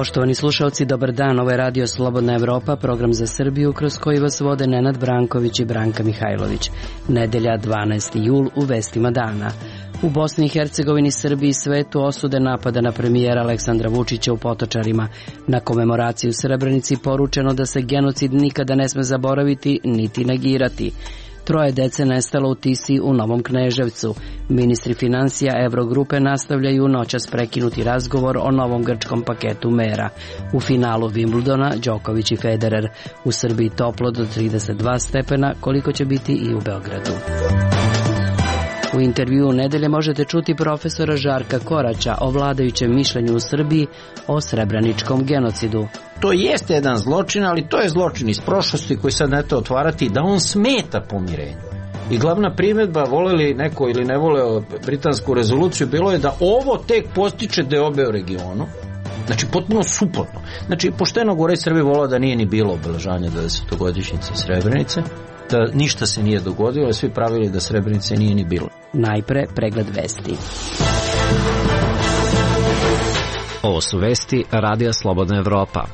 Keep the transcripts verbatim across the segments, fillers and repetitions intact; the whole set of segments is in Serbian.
Poštovani slušalci, dobar dan, ovo je Radio Slobodna Evropa, program za Srbiju kroz koji vas vode Nenad Branković i Branka Mihajlović. Nedelja dvanaesti jul u vestima dana. U Bosni i Hercegovini, Srbiji i svetu osude napada na premijera Aleksandra Vučića u Potočarima. Na komemoraciji u Srebrenici poručeno da se genocid nikada ne sme zaboraviti niti negirati. Troje dece nestalo u Tisi u Novom Kneževcu. Ministri financija Evrogrupe nastavljaju noćas prekinuti razgovor o novom grčkom paketu mera. U finalu Wimbledona Đoković i Federer. U Srbiji toplo do trideset dva stepena, koliko će biti i u Beogradu. U intervjuu nedelje možete čuti profesora Žarka Koraća o vladajućem mišljenju u Srbiji o srebreničkom genocidu. To jeste jedan zločin, ali to je zločin iz prošlosti koji sad ne to otvarati, da on smeta pomirenju. I glavna primjedba, voleli neko ili ne voleo britansku rezoluciju, bilo je da ovo tek postiče deobe u regionu. Znači, potpuno suprotno. Znači, pošteno gore Srbije volao da nije ni bilo obeležavanja dvadesetogodišnjice Srebrenice, da ništa se nije dogodilo, svi pravili da Srebrenice nije ni bilo. Najpre pregled vesti. Ovo su vesti Radija Slobodna Evropa.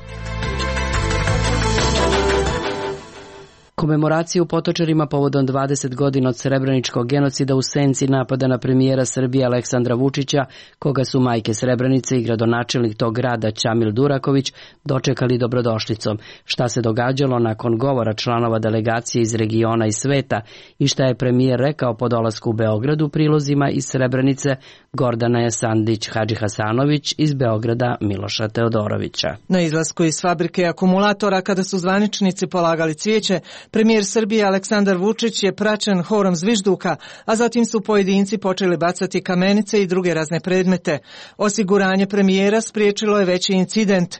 Komemoraciju u Potočarima povodom dvadeset godina od srebreničkog genocida u senci napada na premijera Srbije Aleksandra Vučića, koga su majke Srebrenice i gradonačelnik tog grada Ćamil Duraković dočekali dobrodošlicom. Šta se događalo nakon govora članova delegacije iz regiona i sveta i šta je premijer rekao po dolasku u Beogradu, prilozima iz Srebrenice Gordana Jesandić Hadžihasanović, iz Beograda Miloša Teodorovića. Na izlasku iz fabrike akumulatora, kada su zvaničnici polagali cvijeće, premijer Srbije Aleksandar Vučić je praćen horom zvižduka, a zatim su pojedinci počeli bacati kamenice i druge razne predmete. Osiguranje premijera spriječilo je veći incident.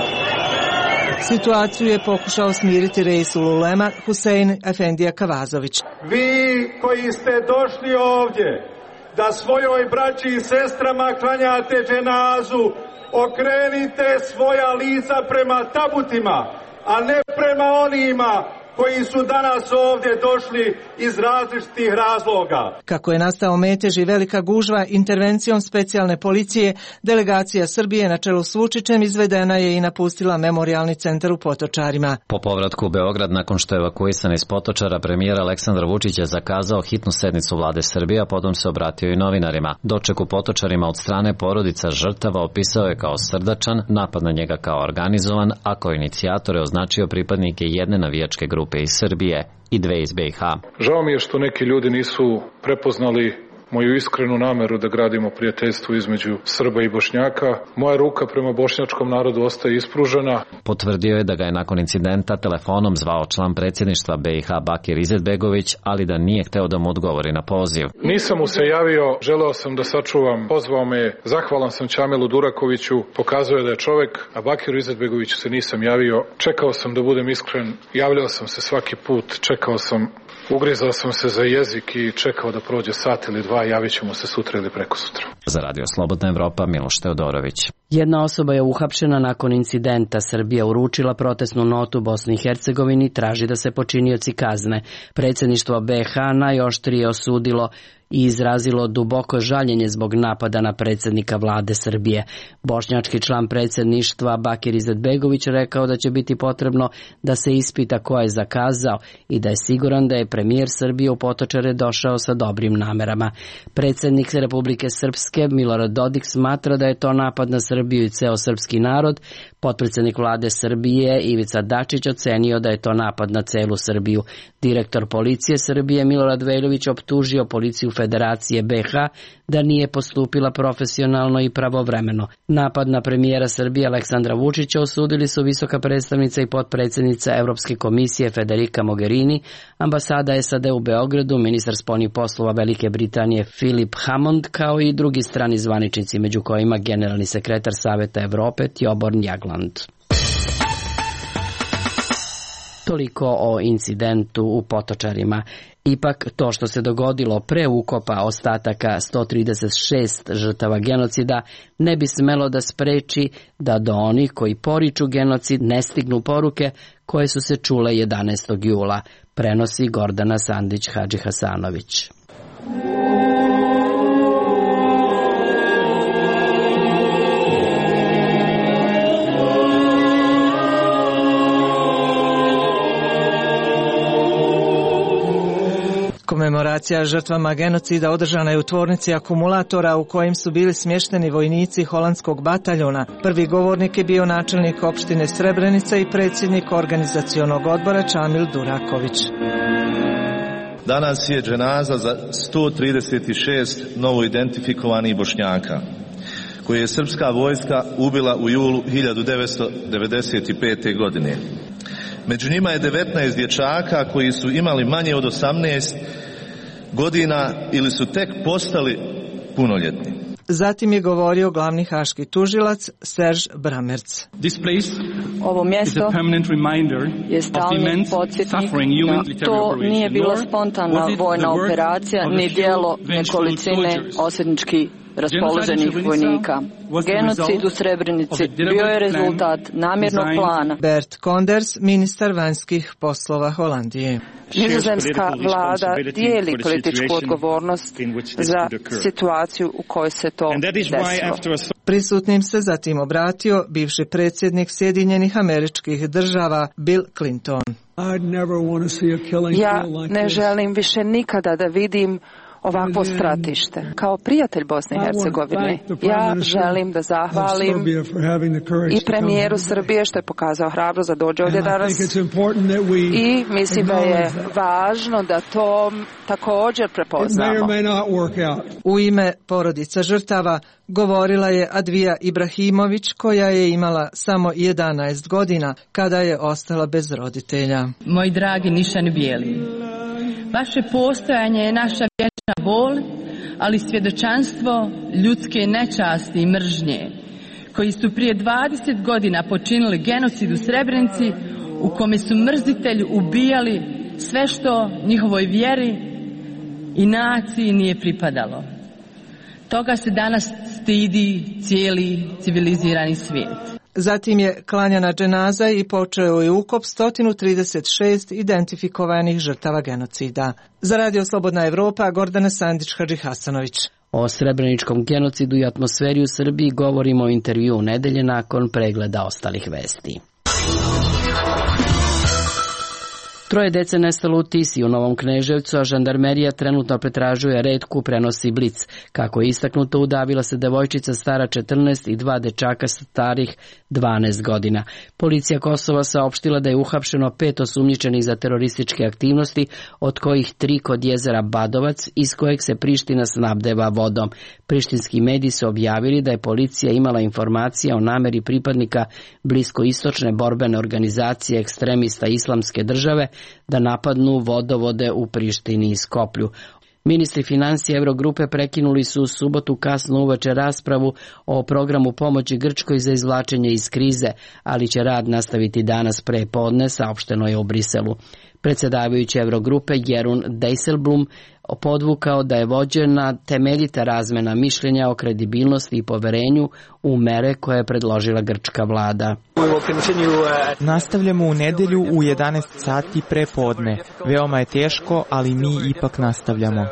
Situaciju je pokušao smiriti Reisul Ulema Husein Efendija Kavazović. Vi koji ste došli ovdje da svojoj braći i sestrama klanjate dženazu, okrenite svoja lica prema tabutima, a ne prema onima koji su danas ovdje došli iz različitih razloga. Kako je nastao metež i velika gužva, intervencijom specijalne policije, delegacija Srbije na čelu s Vučićem izvedena je i napustila memorijalni centar u Potočarima. Po povratku u Beograd, nakon što je evakuisan iz Potočara, premijer Aleksandar Vučić je zakazao hitnu sednicu vlade Srbije, a potom se obratio i novinarima. Doček u Potočarima od strane porodica žrtava opisao je kao srdačan, napad na njega kao organizovan, a kao inicijator je označio pripadnike jedne navijačke grupe iz Srbije i dve iz be i ha. Žao mi je što neki ljudi nisu prepoznali moju iskrenu nameru da gradimo prijateljstvo između Srba i Bošnjaka. Moja ruka prema bošnjačkom narodu ostaje ispružena. Potvrdio je da ga je nakon incidenta telefonom zvao član predsjedništva be i ha Bakir Izetbegović, ali da nije hteo da mu odgovori na poziv. Nisam mu se javio, želeo sam da sačuvam, pozvao me, zahvalan sam Ćamilu Durakoviću, pokazuje da je čovek, a Bakiru Izetbegoviću se nisam javio. Čekao sam da budem iskren, javljao sam se svaki put, čekao sam, ugrizao sam se za jezik i čekao da prođe sat ili dva, javit ćemo se sutra ili preko sutra. Za Radio Slobodna Evropa, Miloš Teodorović. Jedna osoba je uhapšena nakon incidenta. Srbija uručila protestnu notu Bosni i Hercegovini, traži da se počinioci kazne. Predsjedništvo be i ha najoštrije osudilo i izrazilo duboko žaljenje zbog napada na predsjednika vlade Srbije. Bošnjački član predsjedništva Bakir Izetbegović rekao da će biti potrebno da se ispita ko je zakazao i da je siguran da je premijer Srbije u Potočare došao sa dobrim namerama. Predsjednik Republike Srpske Milorad Dodik smatra da je to napad na Srbiju i ceo srpski narod. Potpredsjednik vlade Srbije Ivica Dačić ocenio da je to napad na celu Srbiju. Direktor policije Srbije Milorad Veljović optužio policiju Federacije be i ha da nije postupila profesionalno i pravovremeno. Napad na premijera Srbije Aleksandra Vučića osudili su visoka predstavnica i potpredsjednica Evropske komisije Federica Mogherini, ambasada es a de u Beogradu, ministar spoljnih poslova Velike Britanije Philip Hammond, kao i drugi strani zvaničnici, među kojima generalni sekretar Saveta Evrope Tjoborn Jagland. Toliko o incidentu u Potočarima. Ipak to što se dogodilo pre ukopa ostataka sto trideset šest žrtava genocida ne bi smelo da spreči da do onih koji poriču genocid ne stignu poruke koje su se čule jedanaestog jula, prenosi Gordana Sandić Hadžihasanović. Komemoracija žrtvama genocida održana je u tvornici akumulatora u kojim su bili smješteni vojnici holandskog bataljona. Prvi govornik je bio načelnik opštine Srebrenica i predsjednik organizacionog odbora Čamil Duraković. Danas je dženaza za sto trideset šest novoidentifikovanih Bošnjaka, koje je srpska vojska ubila u julu hiljadu devetsto devedeset pete. godine. Među njima je devetnaest dječaka koji su imali manje od osamnaest godina ili su tek postali punoljetni. Zatim je govorio glavni haški tužilac Serž Bramerc. Ovo mjesto je stalni podsjetnik da to nije bila spontana vojna operacija ni djelo nekolicine osvetnički raspoloženih vojnika. Genocid u Srebrenici bio je rezultat namjernog plana. Bert Konders, ministar vanjskih poslova Holandije. Nizozemska vlada dijeli političku odgovornost za situaciju u kojoj se to desilo. Prisutnim se zatim obratio bivši predsjednik Sjedinjenih Američkih Država Bill Clinton. Ja ne želim više nikada da vidim ovakvo stratište. Kao prijatelj Bosne i Hercegovine, ja želim da zahvalim i premijeru Srbije što je pokazao hrabrost da dođe ovdje danas i mislim da je važno da to također prepoznamo. U ime porodica žrtava govorila je Advija Ibrahimović, koja je imala samo jedanaest godina kada je ostala bez roditelja. Moji dragi nišani bijeli, vaše postojanje je naša vječna bol, ali svjedočanstvo ljudske nečasti i mržnje, koji su prije dvadeset godina počinili genocid u Srebrenici, u kome su mrzitelji ubijali sve što njihovoj vjeri i naciji nije pripadalo. Toga se danas stidi cijeli civilizirani svijet. Zatim je klanjana dženaza i počeo je ukop sto trideset šest identifikovanih žrtava genocida. Za Radio Slobodna Evropa, Gordana Sandić-Hadžihasanović. O srebreničkom genocidu i atmosferi u Srbiji govorimo u intervju nedelje nakon pregleda ostalih vesti. Troje dece nestalo u Tisi u Novom Kneževcu, a žandarmerija trenutno pretražuje retku, prenosi Blic. Kako je istaknuto, udavila se devojčica stara četrnaest i dva dečaka starih dvanaest godina. Policija Kosova saopštila da je uhapšeno pet osumnjičenih za terorističke aktivnosti, od kojih tri kod jezera Badovac, iz kojeg se Priština snabdeva vodom. Prištinski mediji su objavili da je policija imala informacije o nameri pripadnika bliskoistočne borbene organizacije ekstremista Islamske države da napadnu vodovode u Prištini i Skoplju. Ministri financija Eurogrupe prekinuli su u subotu kasno uveče raspravu o programu pomoći Grčkoj za izvlačenje iz krize, ali će rad nastaviti danas pre podne, saopšteno je u Briselu. Predsjedavajući Eurogrupe Jeroen Dijsselbloem podvukao da je vođena temeljita razmena mišljenja o kredibilnosti i poverenju u mere koje je predložila grčka vlada. Nastavljamo u nedelju u jedanaest sati pre podne. Veoma je teško, ali mi ipak nastavljamo.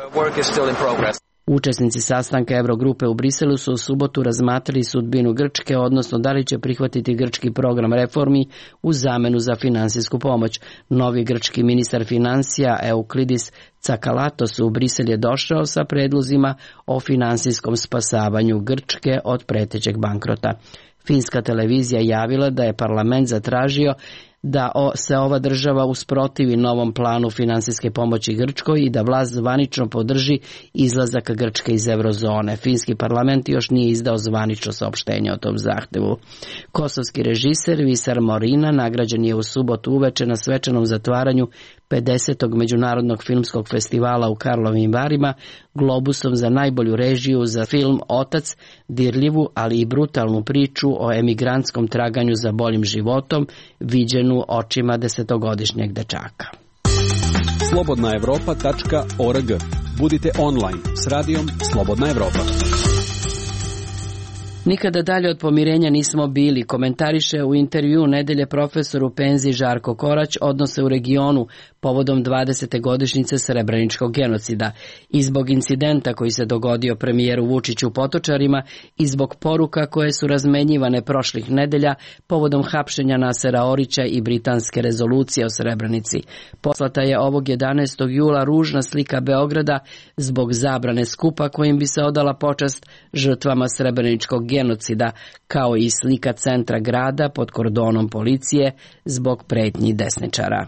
Učesnici sastanka Eurogrupe u Briselu su u subotu razmatrali sudbinu Grčke, odnosno da li će prihvatiti grčki program reformi u zamenu za finansijsku pomoć. Novi grčki ministar financija Euklidis Tsakalatos u Brisel je došao sa predlozima o finansijskom spasavanju Grčke od pretećeg bankrota. Finska televizija javila da je parlament zatražio da se ova država usprotivi novom planu finansijske pomoći Grčkoj i da vlast zvanično podrži izlazak Grčke iz eurozone. Finski parlament još nije izdao zvanično saopštenje o tom zahtevu. Kosovski režiser Visar Morina nagrađen je u subotu uveče na svečanom zatvaranju pedesetog međunarodnog filmskog festivala u Karlovim Varima Globusom za najbolju režiju za film Otac, dirljivu, ali i brutalnu priču o emigrantskom traganju za boljim životom, viđenu očima desetogodišnjeg dečaka. slobodna evropa tačka org. Budite online s radijom Slobodna Evropa. Nikada dalje od pomirenja nismo bili, komentariše u intervju nedelje profesor u penziji Žarko Korać odnose u regionu povodom dvadesete godišnjice Srebreničkog genocida i zbog incidenta koji se dogodio premijeru Vučiću u Potočarima i zbog poruka koje su razmenjivane prošlih nedelja povodom hapšenja Nasera Orića i britanske rezolucije o Srebrenici. Poslata je ovog jedanaestog jula ružna slika Beograda zbog zabrane skupa kojim bi se odala počast žrtvama Srebreničkog genocida, kao i slika centra grada pod kordonom policije zbog pretnji desničara.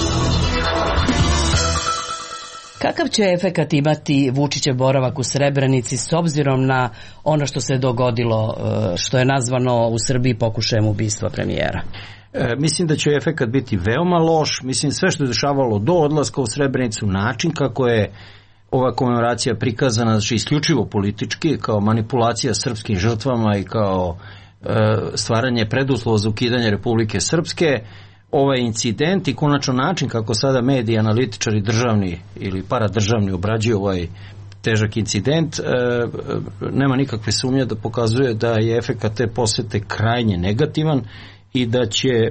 Kakav će efekat imati Vučićev boravak u Srebrenici s obzirom na ono što se dogodilo, što je nazvano u Srbiji pokušajem ubistva premijera? E, mislim da će efekat biti veoma loš. Mislim sve što je dešavalo do odlaska u Srebrenicu, način kako je ova komemoracija prikazana, znači isključivo politički, kao manipulacija srpskim žrtvama i kao e, stvaranje preduslova za ukidanje Republike Srpske, ovaj incident i konačno način kako sada mediji, analitičari državni ili paradržavni obrađuju ovaj težak incident, e, nema nikakve sumnje da pokazuje da je efekat te posete krajnje negativan i da će e,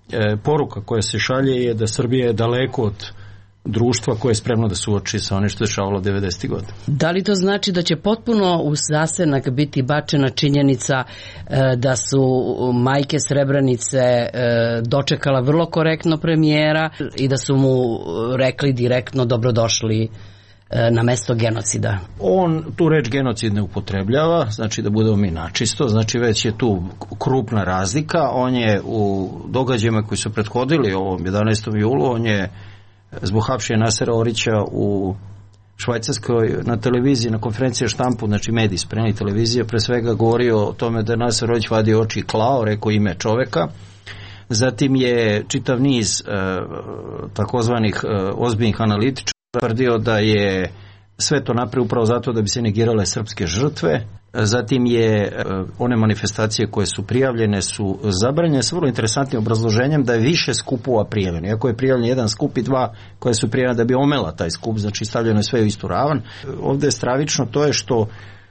poruka koja se šalje je da Srbija je daleko od društva koje je spremno da suoči sa onim što je dešavalo devedesetih godina. Da li to znači da će potpuno u zasenak biti bačena činjenica e, da su majke Srebrenice e, dočekala vrlo korektno premijera i da su mu rekli direktno dobrodošli e, na mesto genocida? On tu reč genocid ne upotrebljava, znači da budemo mi načisto, znači već je tu krupna razlika. On je u događajima koji su prethodili ovom jedanaestom julu, on je zbog hapšenja Nasera Orića u Švajcarskoj na televiziji, na konferenciji štampu, znači mediji spremni televizije, pre svega govorio o tome da je Naser Orić vadio oči i klao, rekao ime čoveka. Zatim je čitav niz e, takozvanih e, ozbiljnih analitičara tvrdio da je sve to napravio upravo zato da bi se negirale srpske žrtve. Zatim je one manifestacije koje su prijavljene su zabranjene s vrlo interesantnim obrazloženjem da je više skupova prijavljeno. Iako je prijavljen jedan skup i dva koje su prijavljene da bi omela taj skup, znači stavljeno je sve u istu ravan. Ovdje je stravično to je što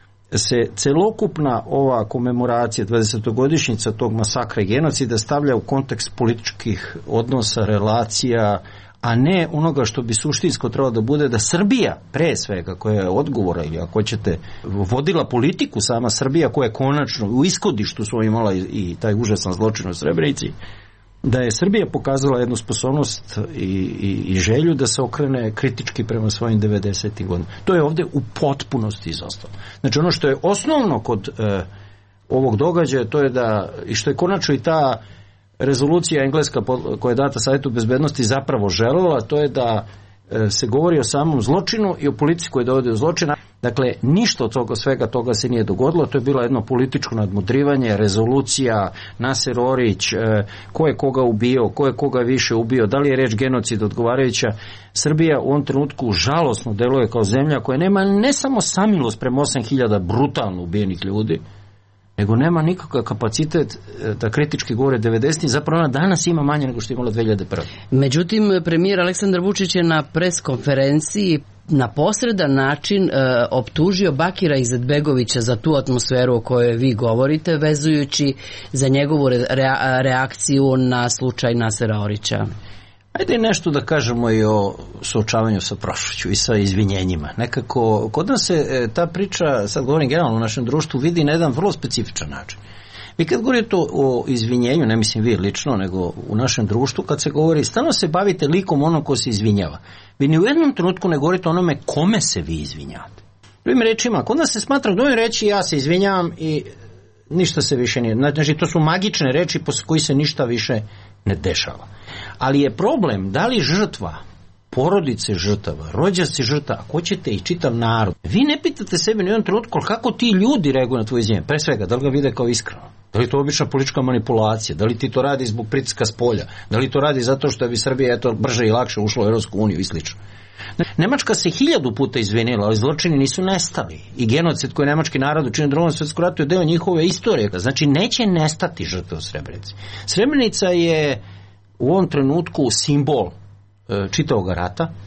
se celokupna ova komemoracija dvadesetogodišnjica tog masakra i genocida stavlja u kontekst političkih odnosa, relacija, a ne onoga što bi suštinsko trebalo da bude da Srbija, pre svega, koja je odgovora ili ako ćete, vodila politiku sama Srbija koja je konačno u ishodištu svoj imala i, i taj užasan zločin u Srebrenici, da je Srbija pokazala jednu sposobnost i, i, i želju da se okrene kritički prema svojim devedesetim godinama. To je ovdje u potpunosti izostalo. Znači ono što je osnovno kod e, ovog događaja, to je da, i što je konačno i ta rezolucija engleska koja je data Savjetu bezbednosti zapravo želela, to je da e, se govori o samom zločinu i o politici koja dovodi do zločina. Dakle, ništa od toga, svega toga se nije dogodilo, to je bilo jedno političko nadmudrivanje, rezolucija, Naser Orić, e, ko je koga ubio, ko je koga više ubio, da li je reč genocid odgovarajuća. Srbija u ovom trenutku žalosno deluje kao zemlja koja nema ne samo samilost prema osam hiljada brutalno ubijenih ljudi, nego nema nikakav kapacitet da kritički govore devedesetih, zapravo ona danas ima manje nego što je imala dve hiljade prve. Međutim, premijer Aleksandar Vučić je na pres konferenciji na posredan način e, optužio Bakira Izetbegovića za tu atmosferu o kojoj vi govorite, vezujući za njegovu re, reakciju na slučaj Nasera Orića. Ajde nešto da kažemo i o suočavanju sa prošlošću i sa izvinjenjima. Nekako, kod nas se ta priča, sad govorim generalno u našem društvu, vidi na jedan vrlo specifičan način. Vi kad govorite o izvinjenju, ne mislim vi lično, nego u našem društvu, kad se govori, stalno se bavite likom onog ko se izvinjava. Vi ni u jednom trenutku ne govorite onome kome se vi izvinjavate. Drugim rečima, kod nas se smatra drugim reći ja se izvinjavam i ništa se više nije. Znači, to su magične reči posle koji se ništa više ne dešava. Ali je problem da li žrtva, porodice žrtava, rođaci žrtava, ako ćete i čitav narod. Vi ne pitate sebe ni u jednom trenutku kako ti ljudi reaguju na tvoje izvinjenje. Pre svega, da li ga vide kao iskreno? Da li to obična politička manipulacija? Da li ti to radi zbog pritiska s polja? Da li to radi zato što bi Srbija eto brže i lakše ušla u Europsku uniju i slično? Nemačka se hiljadu puta izvinila, ali zločini nisu nestali. I genocid koji nemački narod učinio u Drugom svjetskom ratu je deo njihove istorije. Znači, neće nestati žrtve u Srebrenici. Srebrenica je u ovom trenutku simbol e, čitavog rata,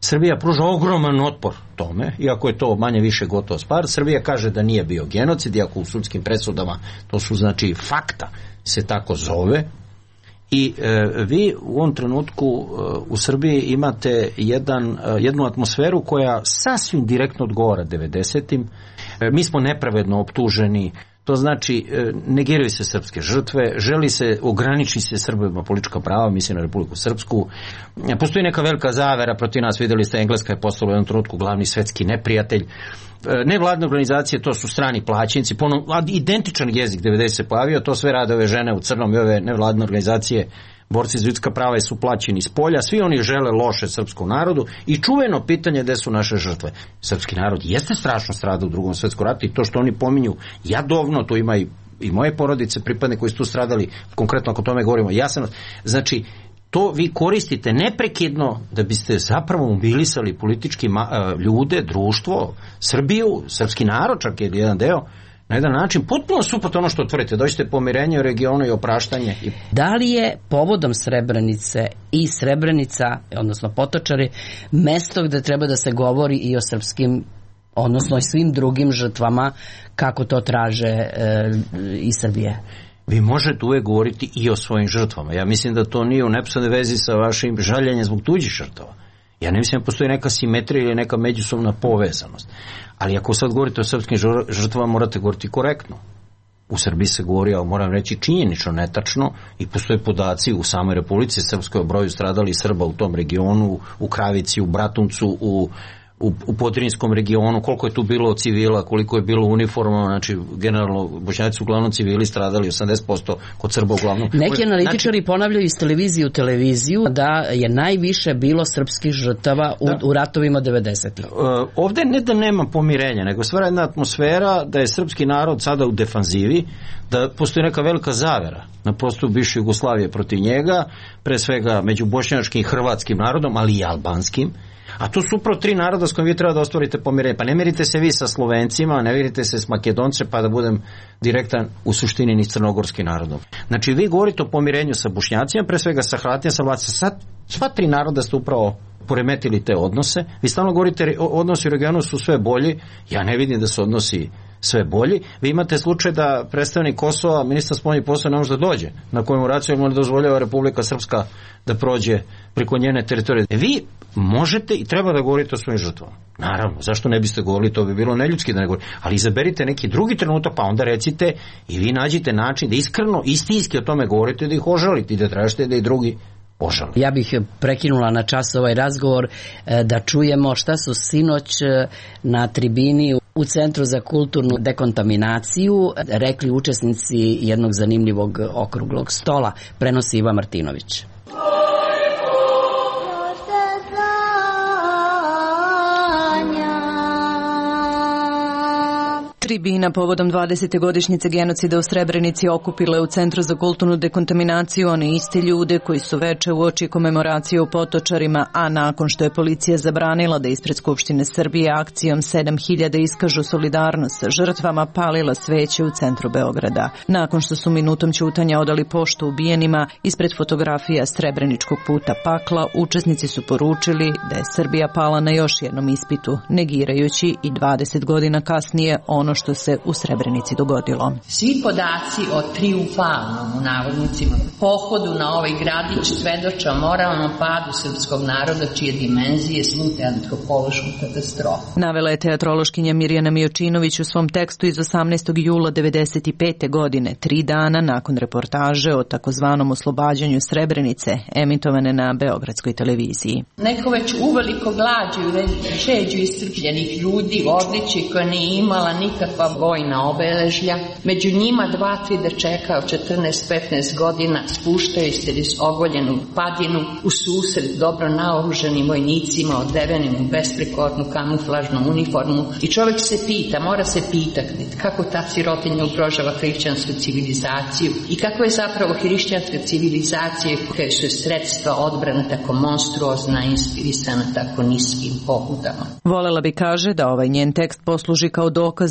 Srbija pruža ogroman otpor tome, iako je to manje više gotovo stvar. Srbija kaže da nije bio genocid, iako u sudskim presudama to su znači fakta, se tako zove. I e, vi u ovom trenutku e, u Srbiji imate jedan, e, jednu atmosferu koja sasvim direktno odgovara devedesetim. E, mi smo nepravedno optuženi. To znači, negiraju se srpske žrtve, želi se, ograniči se Srbima politička prava, mislim na Republiku Srpsku. Postoji neka velika zavera protiv nas, vidjeli ste, Engleska je postala u jednom trenutku glavni svetski neprijatelj. Nevladne organizacije, to su strani plaćenici, ponovno, identičan jezik devedeset se pojavio, to sve rade ove žene u crnom i ove nevladne organizacije, borci za ljudska prava su plaćeni iz polja, svi oni žele loše srpskom narodu i čuveno pitanje gde su naše žrtve. Srpski narod jeste strašno stradao u drugom svetskom ratu i to što oni pominju jadovno, to ima i, i moje porodice, pripadne koji su tu stradali, konkretno ako tome govorimo, Jasenovac, znači to vi koristite neprekidno da biste zapravo mobilisali politički ma, ljude, društvo, Srbiju, srpski narod čak je jedan deo, na jedan način potpuno suprotno ono što tvrdite, dođete pomirenje u regionu i opraštanje. I... Da li je povodom Srebrenice i Srebrenica, odnosno Potočari, mesto gde treba da se govori i o srpskim, odnosno i svim drugim žrtvama, kako to traže e, i Srbije? Vi možete uvek govoriti i o svojim žrtvama. Ja mislim da to nije u neposrednoj vezi sa vašim žaljenjem zbog tuđih žrtava. Ja ne mislim da postoji neka simetrija ili neka međusobna povezanost. Ali ako sad govorite o srpskim žrtvama, morate govoriti korektno. U Srbiji se govori, ali moram reći činjenično, netačno, i postoje podaci u samoj Republici Srpskoj o broju stradalih Srba u tom regionu, u Kravici, u Bratuncu, u u, u Podrinjskom regionu, koliko je tu bilo civila, koliko je bilo uniforma, znači generalno Bošnjaci su uglavnom civili stradali, osamdeset posto kod Srba uglavnom. Neki analitičari znači, ponavljaju iz televizije u televiziju da je najviše bilo srpskih žrtava u, u ratovima devedesetih. Uh, ovde ne da nema pomirenja, nego stvara jedna atmosfera da je srpski narod sada u defanzivi, da postoji neka velika zavera na prostoru bivše Jugoslavije protiv njega, pre svega među bošnjačkim i hrvatskim narodom, ali i albanskim. A to su upravo tri naroda s kojim vi treba da ostvarite pomirenje. Pa ne mirite se vi sa Slovencima, ne mirite se s Makedonce, pa da budem direktan, u suštini ni s crnogorskim narodom. Znači vi govorite o pomirenju sa Bošnjacima, pre svega sa Hrvatima, sa Vlacima. Sva tri naroda ste upravo poremetili te odnose. Vi stalno govorite odnosi u regionu su sve bolji. Ja ne vidim da su odnosi sve bolji. Vi imate slučaj da predstavnik Kosova, ministar spoljnih poslova, ne može da dođe na komemoraciju, mu ne dozvoljava Republika Srpska da prođe preko njene teritorije. Vi možete i treba da govorite o svojim žrtvama. Naravno, zašto ne biste govorili, to bi bilo neljudski da ne govorite, ali izaberite neki drugi trenutak, pa onda recite i vi nađite način da iskreno, istinski o tome govorite, da ih ožalite i da tražite da i drugi ožali. Ja bih prekinula na čas ovaj razgovor da čujemo šta su sinoć na tribini u Centru za kulturnu dekontaminaciju rekli učesnici jednog zanimljivog okruglog stola. Prenosi Iva Martinović. Tribina povodom dvadesete godišnjice genocida u Srebrenici okupila je u Centru za kulturnu dekontaminaciju one iste ljude koji su veče uoči komemoracije u Potočarima, a nakon što je policija zabranila da ispred Skupštine Srbije akcijom sedam hiljada iskažu solidarnost sa žrtvama, palila sveće u centru Beograda. Nakon što su minutom ćutanja odali poštu ubijenima, ispred fotografija Srebreničkog puta pakla, učesnici su poručili da je Srbija pala na još jednom ispitu, negirajući i dvadeset godina kasnije ono što se u Srebrenici dogodilo. Svi podaci o triumfalnom, u navodnicima, pohodu na ovaj gradić svedoče o moralnom padu srpskog naroda čije dimenzije slute antropološku katastrofu. Navela je teatrološkinja Mirjana Mijočinović u svom tekstu iz osamnaestog jula devedeset pete. godine, tri dana nakon reportaže o takozvanom oslobađanju Srebrenice, emitovane na Beogradskoj televiziji. Neko već uveliko glađu žeđu istrpljenih ljudi, odliči koja nije imala nikakva vojna obeležlja. Među njima dva, tri dečeka od četrnaest petnaest godina spuštaju se iz ogoljenu padinu u susret dobro naoruženim vojnicima odevenim u besprekornu kamuflažnu uniformu i čovjek se pita, mora se pitati kako ta sirotinja ugrožava hrišćansku civilizaciju i kako je zapravo hrišćanska civilizacija koja su sredstva odbrana tako monstruozna i inspirisana tako niskim pobudama. Volela bi, kaže, da ovaj njen tekst posluži kao dokaz da su još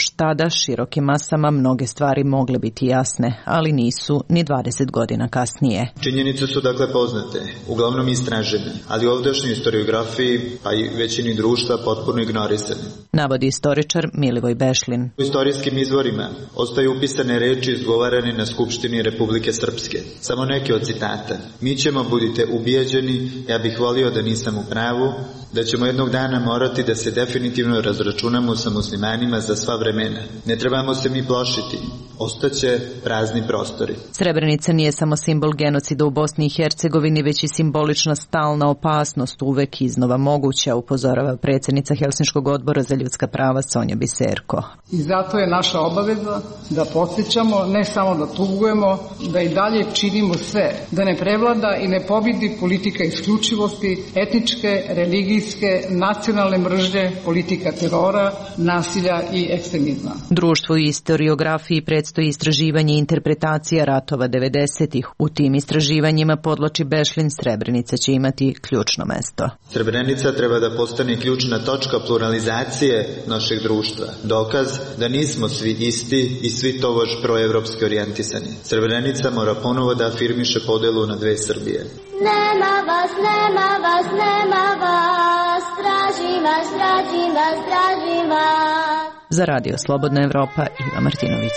još tada širokim masama mnoge stvari mogle biti jasne, ali nisu ni dvadeset godina kasnije. Činjenice su dakle poznate, uglavnom istražene, ali ovdašnjoj historiografiji, pa i većini društva potpuno ignorisane. Navodi istoričar Milivoj Bešlin. U istorijskim izvorima ostaju upisane reči izgovarane na Skupštini Republike Srpske. Samo neke od citata. Mi ćemo, budite ubijeđeni, ja bih volio da nisam u pravu, da ćemo jednog dana morati da se definitivno razračunamo sa muslimanima za sva vremena. Ne trebamo se mi plašiti. Ostaće prazni prostori. Srebrenica nije samo simbol genocida u Bosni i Hercegovini, već i simbolična stalna opasnost, uvek iznova moguća, upozorava predsjednica Helsinškog odbora za ljudska prava Sonja Biserko. I zato je naša obaveza da podsjećamo, ne samo da tugujemo, da i dalje činimo sve, da ne prevlada i ne pobjedi politika isključivosti, etničke, religijske, nacionalne mržnje, politika terora, nasilja i ekstremizma. Društvu i historiografiji predstoji istraživanje i interpretacija ratova devedesetih. U tim istraživanjima, podloči Bešlin, Srebrenica će imati ključno mesto. Srebrenica treba da postane ključna točka pluralizacije našeg društva. Dokaz da nismo svi isti i svi tobož proevropski orijentisani. Srebrenica mora ponovo da afirmiše podelu na dve Srbije. Nema vas, nema vas, nema vas, tražim vas, tražim vas, tražim vas. Za Radio Slobodna Evropa, Iva Martinović.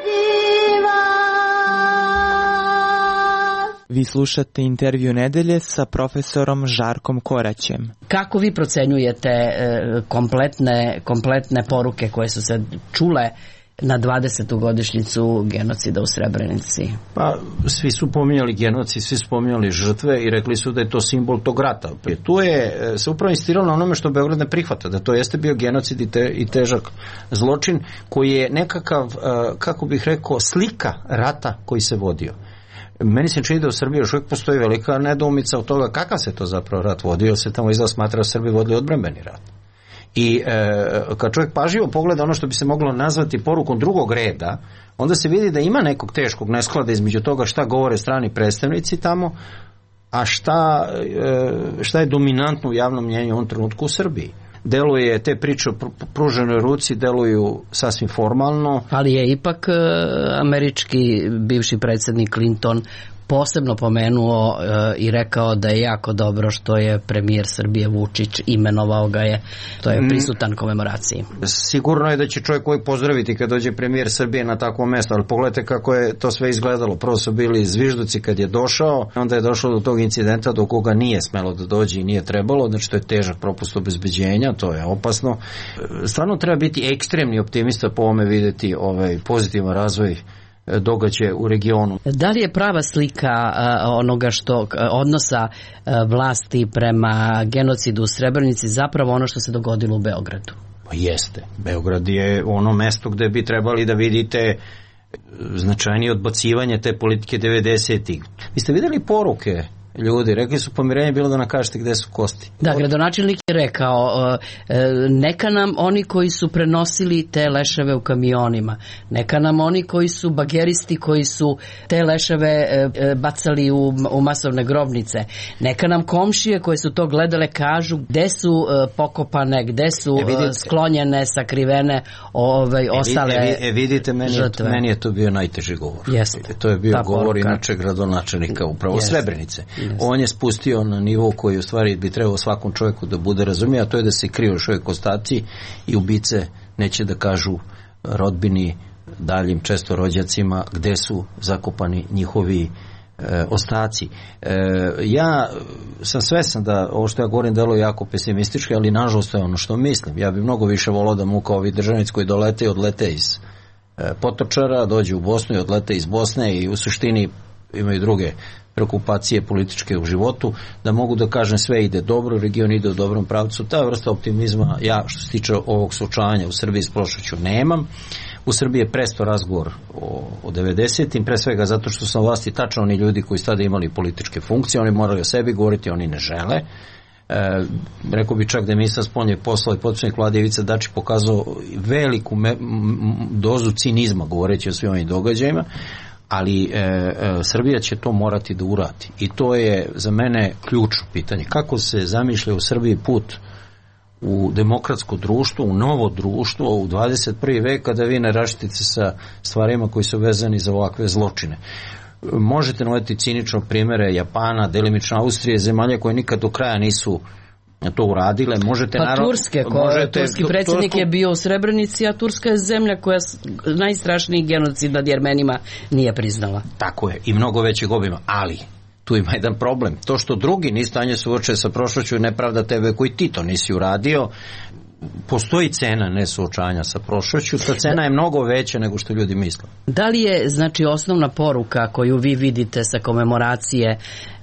Vi slušate intervju nedelje sa profesorom Žarkom Koraćem. Kako vi procenjujete e, kompletne, kompletne poruke koje su se čule na dvadesetu godišnjicu genocida u Srebrenici? Pa svi su pominjali genocid, svi su pominjali žrtve i rekli su da je to simbol tog rata. Tu je se upravo insistiralo na onome što Beograd ne prihvata, da to jeste bio genocid i, te, i težak zločin koji je nekakav, kako bih rekao, slika rata koji se vodio. Meni se čini da u Srbiji još uvijek postoji velika nedoumica od toga kakav se to zapravo rat vodio, se tamo izgleda smatra da Srbi vodili odbrambeni rat. I e, kad čovjek pažljivo pogleda ono što bi se moglo nazvati porukom drugog reda, onda se vidi da ima nekog teškog nesklada između toga šta govore strani predstavnici tamo, a šta, e, šta je dominantno u javnom mnjenju u ovom trenutku u Srbiji. Deluje, te priče o pruženoj ruci deluju sasvim formalno. Ali je ipak e, američki bivši predsjednik Clinton posebno pomenuo e, i rekao da je jako dobro što je premijer Srbije Vučić, imenovao ga je, to je prisutan komemoraciji. Sigurno je da će čovjek koji pozdraviti kad dođe premijer Srbije na takvo mjesto, ali pogledajte kako je to sve izgledalo. Prvo su bili zvižduci kad je došao, onda je došlo do tog incidenta do koga nije smelo da dođe i nije trebalo, znači to je težak propust obezbeđenja, to je opasno. Stvarno treba biti ekstremni optimista po ovome vidjeti ovaj pozitivan razvoj događaje u regionu. Da li je prava slika uh, onoga što uh, odnosa uh, vlasti prema genocidu u Srebrenici zapravo ono što se dogodilo u Beogradu? Pa jeste. Beograd je ono mesto gde bi trebali da vidite značajnije odbacivanje te politike devedesetih. Vi ste vidjeli poruke ljudi, rekli su pomirenje bilo da nam kažete gde su kosti. Da, gradonačelnik je rekao neka nam oni koji su prenosili te leševe u kamionima, neka nam oni koji su bageristi koji su te leševe bacali u, u masovne grobnice, neka nam komšije koje su to gledale kažu gde su pokopane, gde su e, vidite, sklonjene, sakrivene ovaj, ostale e, e, vidite, meni je, meni je to bio najteži govor. Jeste. To je bio Ta govor poruka. Inače gradonačelnika upravo Jeste. Srebrenice. On je spustio na nivo koji u stvari bi trebao svakom čovjeku da bude razumio, a to je da se kriju još uvijek ostaci i ubice neće da kažu rodbini, daljim često rođacima gde su zakopani njihovi e, ostaci. E, ja sam svestan da ovo što ja govorim deluje jako pesimistički, ali nažalost to je ono što mislim. Ja bi mnogo više volao da mu kao ovi državnici koji dolete i odlete iz e, Potočara, dođu u Bosnu i odlete iz Bosne i u suštini imaju druge preokupacije političke u životu, da mogu da kažem sve ide dobro, region ide u dobrom pravcu. Ta vrsta optimizma ja što se tiče ovog slučajanja u Srbiji s prošlošću nemam. U Srbiji je presto razgovor o, o devedesetim, pre svega zato što su na vlasti tačno oni ljudi koji su tada imali političke funkcije, oni moraju o sebi govoriti, oni ne žele. E, rekao bi čak da je ministar spoljnih poslova i potpredsjednik vlade Ivica Dačić pokazao veliku me, m, dozu cinizma govoreći o svim ovim događajima, ali e, e, Srbija će to morati da uradi i to je za mene ključno pitanje. Kako se zamišlja u Srbiji put u demokratsko društvo, u novo društvo, u dvadeset prvi vek, kada vi ne raštite sa stvarima koji su vezani za ovakve zločine. Možete navoditi cinično primere Japana, delimično Austrije, zemalja koje nikad do kraja nisu to uradile. Možete, pa naravno, Turske, ko, možete, turski predsjednik je bio u Srebrenici, a Turska je zemlja koja najstrašniji genocid nad Jermenima nije priznala. Tako je, i mnogo većeg obima, ali tu ima jedan problem. To što drugi ni stanje suoče sa prošlošću je nepravda tebe koji ti to nisi uradio. Postoji cena nesuočanja sa prošlošću, ta cena je mnogo veća nego što ljudi misle. Da li je, znači, osnovna poruka koju vi vidite sa komemoracije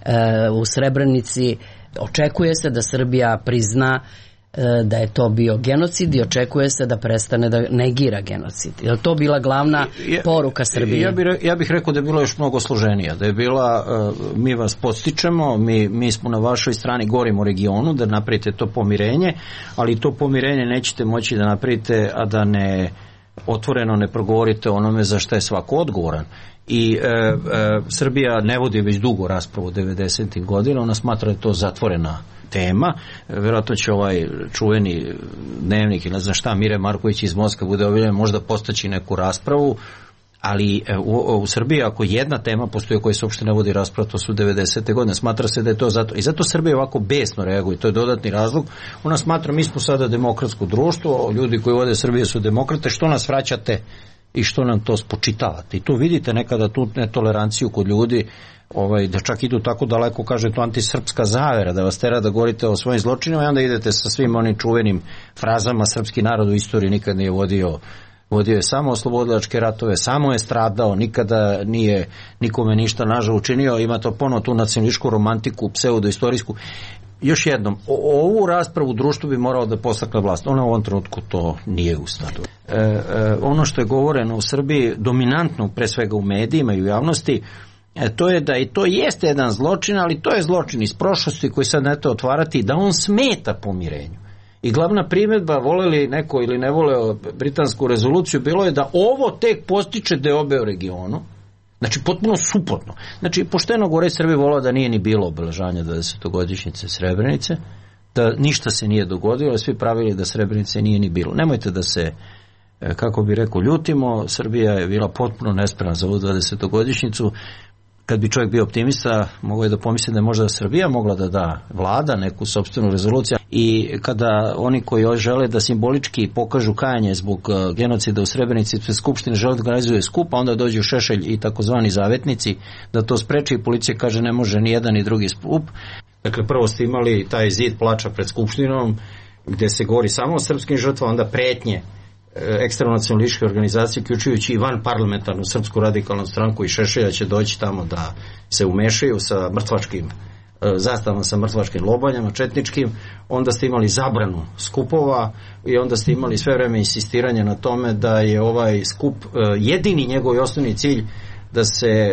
e, u Srebrenici, očekuje se da Srbija prizna e, da je to bio genocid i očekuje se da prestane da negira genocid? Je li to bila glavna ja, poruka Srbije? Ja, bih, ja bih rekao da je bilo još mnogo složenija, da je bila, uh, mi vas podstičemo, mi, mi smo na vašoj strani, govorimo o regionu, da napravite to pomirenje, ali to pomirenje nećete moći da napravite, a da ne otvoreno ne progovorite onome za što je svako odgovoran. I e, e, Srbija ne vodi već dugo raspravu devedesetih godina, ona smatra da je to zatvorena tema. E, vjerojatno će ovaj čuveni dnevnik ili ne znam šta, Mire Marković iz Moskve bude objavljen, možda postaći neku raspravu, ali e, u, u Srbiji ako jedna tema postoji o kojoj se uopšte ne vodi rasprava, to su devedesete godine. Smatra se da je to zato, i zato Srbija ovako besno reaguje, to je dodatni razlog. Ona smatra, mi smo sada demokratsko društvo, ljudi koji vode Srbije su demokrate, što nas vraćate i što nam to spočitavate. I tu vidite nekada tu netoleranciju kod ljudi, ovaj, da čak idu tako daleko, kaže to antisrpska zavera, da vas tera da govorite o svojim zločinima i onda idete sa svim onim čuvenim frazama, srpski narod u istoriji nikad nije vodio, vodio je samo oslobodilačke ratove, samo je stradao, nikada nije nikome ništa nažal učinio, ima to ponovo tu nacionalističku romantiku, pseudoistorijsku. Još jednom, o, ovu raspravu u društvu bi morao da postakne vlast. Ona u ovom trenutku to nije u stanju. E, e, ono što je govoreno u Srbiji, dominantno pre svega u medijima i u javnosti, e, to je da i to jeste jedan zločin, ali to je zločin iz prošlosti koji sad neto otvarati, da on smeta pomirenju. I glavna primjedba, voleli neko ili ne voleo britansku rezoluciju, bilo je da ovo tek postiče deobe u regionu. Znači, potpuno suprotno. Znači, pošteno gore Srbije volao da nije ni bilo obeležavanja dvadesetogodišnjice Srebrenice, da ništa se nije dogodilo, svi pravili da Srebrenice nije ni bilo. Nemojte da se, kako bi rekao, ljutimo, Srbija je bila potpuno nespremna za ovu dvadesetogodišnjicu. Kad bi čovjek bio optimista, mogo je da pomisli da je možda Srbija mogla da da vlada neku sopstvenu rezoluciju i kada oni koji žele da simbolički pokažu kajanje zbog genocida u Srebrenici, sve skupštine žele da organizuje skup, a onda dođu Šešelj i takozvani zavetnici da to spreči i policija kaže ne može ni jedan ni drugi skup. Dakle, prvo ste imali taj zid plača pred skupštinom gde se govori samo o srpskim žrtvama, onda pretnje ekstremnacionalističke organizacije, uključujući i van parlamentarnu Srpsku radikalnu stranku i Šešelja će doći tamo da se umešaju sa mrtvačkim zastavama, sa mrtvačkim lobanjama, četničkim. Onda ste imali zabranu skupova i onda ste imali sve vreme insistiranje na tome da je ovaj skup jedini njegov i osnovni cilj da se e,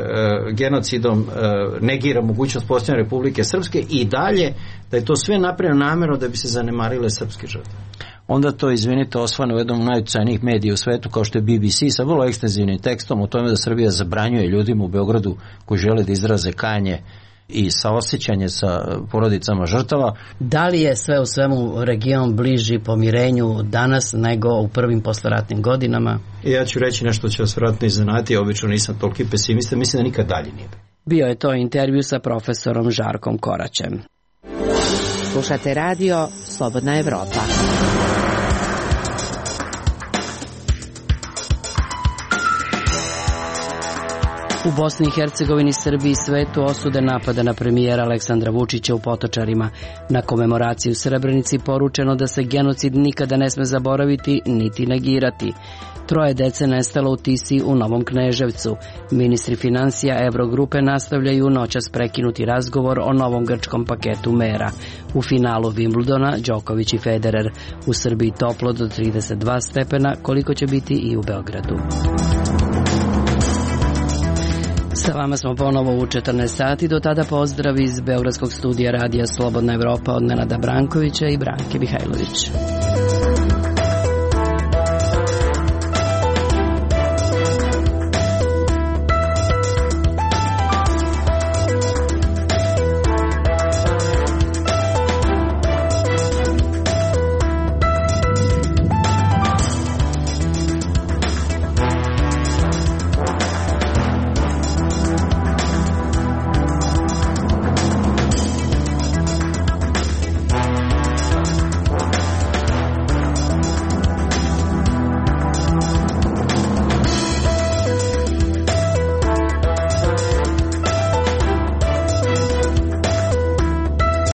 e, genocidom e, negira mogućnost postojanja Republike Srpske i dalje da je to sve napravljeno namjerno da bi se zanemarile srpske žrtve. Onda to, izvinite, osvane u jednom najuticajnijih medija u svetu kao što je B B C sa vrlo ekstenzivnim tekstom o tome da Srbija zabranjuje ljudima u Beogradu koji žele da izraze kajanje i saosjećanje sa porodicama žrtava. Da li je sve u svemu region bliži pomirenju danas nego u prvim posleratnim godinama? Ja ću reći nešto će vas vjerojatno iznenaditi, ja obično nisam toliki pesimista, mislim da nikad dalje nije. Bio je to intervju sa profesorom Žarkom Koraćem. Slušate radio Slobodna Evropa. U Bosni i Hercegovini, Srbiji i svetu osude napada na premijera Aleksandra Vučića u Potočarima. Na komemoraciji u Srebrenici poručeno da se genocid nikada ne sme zaboraviti niti negirati. Troje dece nestalo u Tisi u Novom Kneževcu. Ministri financija Evrogrupe nastavljaju noćas prekinuti razgovor o novom grčkom paketu mera. U finalu Wimbledona Đoković i Federer. U Srbiji toplo do trideset dva stepena, koliko će biti i u Beogradu. Sa vama smo ponovo u četrnaest sati, do tada pozdrav iz Beogradskog studija radija Slobodna Evropa od Nenada Brankovića i Branke Mihajlović.